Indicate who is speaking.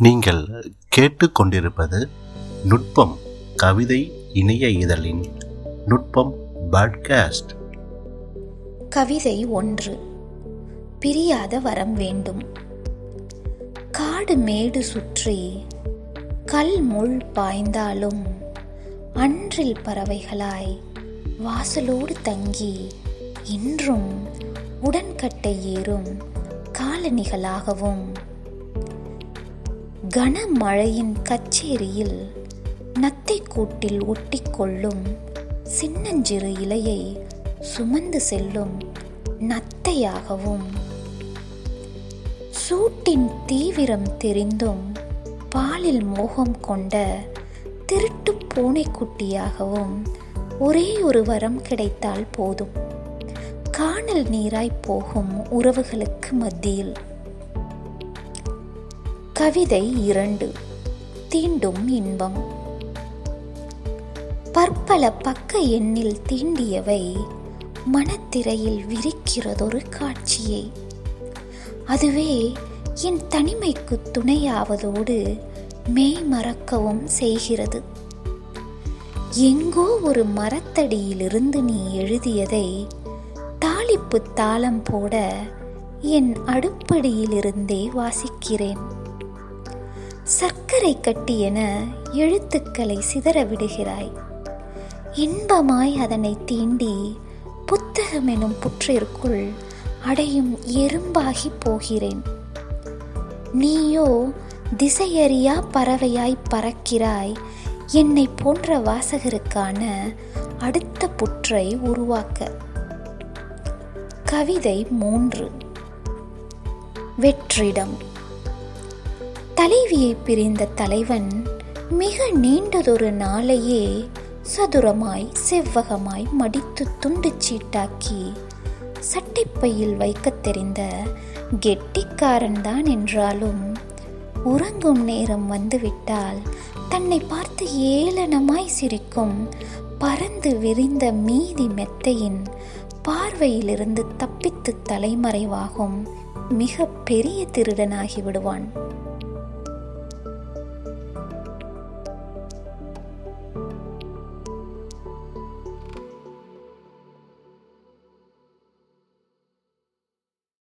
Speaker 1: நீங்கள் கேட்டுக்கொண்டிருப்பது நுட்பம் கவிதை இணைய இதழின் நுட்பம் பாட்காஸ்ட்.
Speaker 2: கவிதை 1. பிரியாத வரம் வேண்டும். காடு மேடு சுற்றி கல் முள் பாய்ந்தாலும் அன்றில் பறவைகளாய் வாசலோடு தங்கி இன்றும் உடன்கட்டை ஏறும் காலணிகளாகவும், கனமழையின் கச்சேரியில் நத்தை கூட்டில் ஒட்டிக்கொள்ளும் சின்னஞ்சிறு இலையை சுமந்து செல்லும் நத்தையாகவும், சூட்டின் தீவிரம் தெரிந்தும் பாலில் மோகம் கொண்ட திருட்டு பூனைக்குட்டியாகவும் ஒரே ஒரு வரம் கிடைத்தால் போதும், காணல் நீராய் போகும் உறவுகளுக்கு மத்தியில். கவிதை 2. தீண்டும் இன்பம். பற்பல பக்க எண்ணில் தீண்டியவை மனத்திரையில் விரிக்கிறதொரு காட்சியை. அதுவே என் தனிமைக்கு துணையாவதோடு மெய் மறக்கவும் செய்கிறது. எங்கோ ஒரு மரத்தடியிலிருந்து நீ எழுதியதை தாளிப்பு தாளம் போட என் அடுப்படியிலிருந்தே வாசிக்கிறேன். சர்க்கரை கட்டியென எழுத்துக்களை சிதற விடுகிறாய். இன்பமாய் அதனை தீண்டி புத்தகம் எனும் புற்றிற்குள் அடையும் எறும்பாகி போகிறேன். நீயோ திசையறியா பறவையாய் பறக்கிறாய் என்னை போன்ற வாசகருக்கான அடுத்த புற்றை உருவாக்க. கவிதை 3. வெற்றிடம். தலைவியை பிரிந்த தலைவன் மிக நீண்டதொரு நாளையே சதுரமாய் செவ்வகமாய் மடித்து துண்டு சீட்டாக்கி சட்டைப்பையில் வைக்க தெரிந்த கெட்டிக்காரன்தான் என்றாலும், உறங்கும் நேரம் வந்துவிட்டால் தன்னை பார்த்து ஏளனமாய் சிரிக்கும் பறந்து விரிந்த மீதி மெத்தையின் பார்வையிலிருந்து தப்பித்து தலைமறைவாகும் மிக பெரிய திருடனாகி விடுவான்.